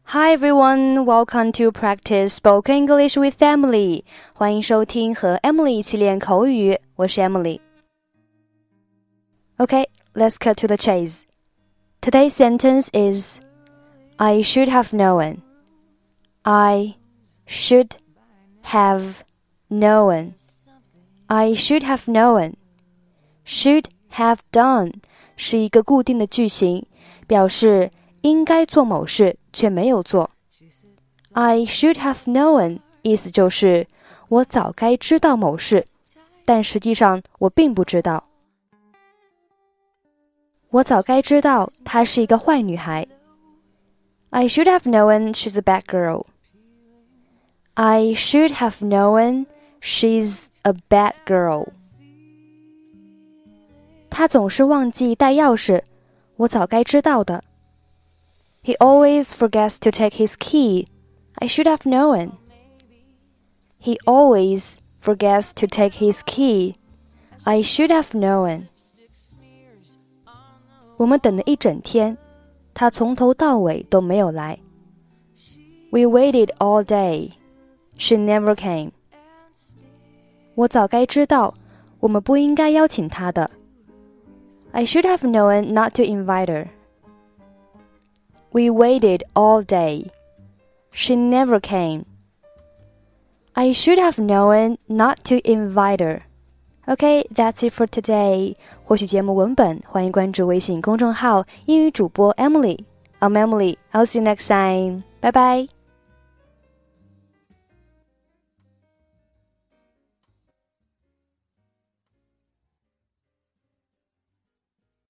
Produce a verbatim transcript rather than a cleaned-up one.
Hi everyone, welcome to practice spoken English with Emily. 欢迎收听和 Emily 一起练口语，我是 Emily. Okay, let's cut to the chase. Today's sentence is I should have known. I should have known. I should have known. Should have done 是一个固定的句型，表示应该做某事却没有做。I should have known 意思就是我早该知道某事，但实际上我并不知道。我早该知道她是一个坏女孩。I should have known she's a bad girl. I should have known she's a bad girl. 她总是忘记带钥匙，我早该知道的。He always forgets to take his key. I should have known. He always forgets to take his key. I should have known. 我们等了一整天，他从头到尾都没有来。We waited all day. She never came. 我早该知道，我们不应该邀请她的。I should have known not to invite her. We waited all day. She never came. I should have known not to invite her. Okay, that's it for today. 获取节目文本，欢迎关注微信公众号英语主播 Emily. I'm Emily. I'll see you next time. Bye bye.